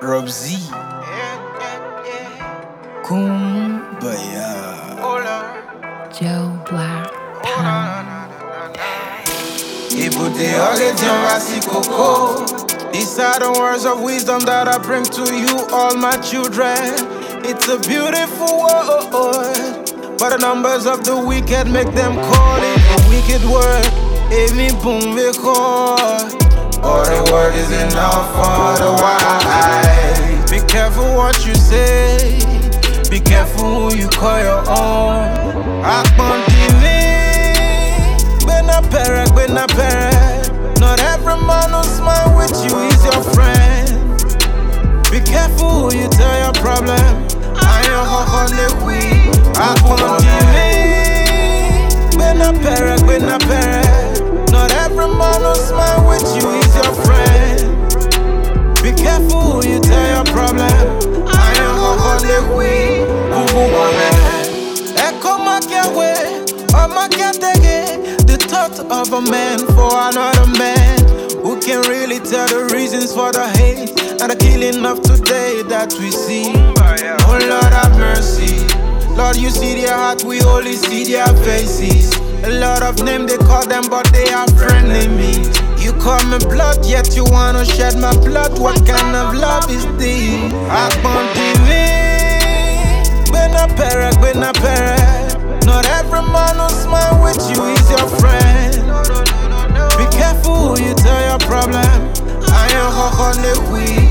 Rob Z, Kumbaya. Joe Black. Ibute Ogetian Vasi Coco. These are the words of wisdom that I bring to you, all my children. It's a beautiful world, but the numbers of the wicked make them call it a wicked word. Amy boom or the word is enough for the wise. Be careful what you say, be careful who you call your own. Not every man who smile with you is your friend. Be careful who you tell your problem. I am on the way. Not every man who smile with you is your friend. Be careful who you tell your problem. I am on the way. Echo my way, or my the thought of a man for another man, who can really tell the reasons for the hate and the killing of today that we see. Oh Lord have mercy, Lord you see their heart, we only see their faces. A lot of names they call them, but they are frenemies. You call me blood, yet you wanna shed my blood. What kind of love is this? Not every man who smile with you is your friend. Be careful who you tell your problem. I am on the way.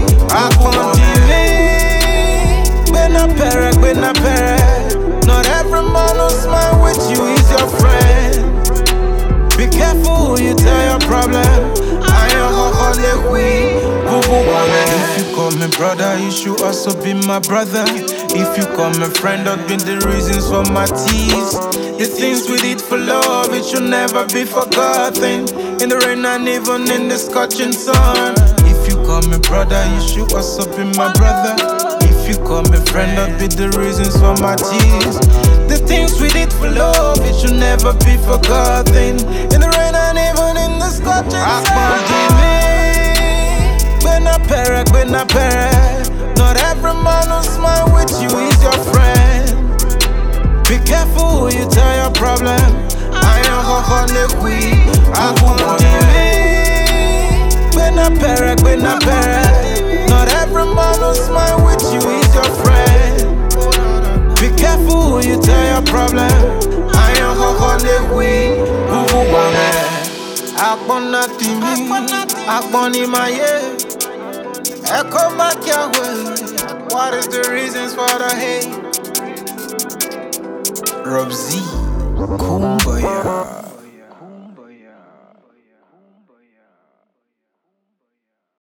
Not every man who smile with you is your friend. Be careful who you tell your problem. I am on the way. If you call me brother, you should also be my brother. If you call me friend, I've been the reasons for my tears. The things we did for love, it should never be forgotten. In the rain and even in the scorching sun. If you call me brother, you should also be my brother. If you call me friend, I'll be the reasons for my tears. The things we did for love, it should never be forgotten. In the rain and even in the scorching sun. Not every man who smile with you is your friend. Be careful who you tell your problem. I am on the way. Not every man who smile with you is your friend. Be careful who you tell your problem. I am on the way. Echo back your way. What is the reasons for the hate? Rob Z, Kumbaya.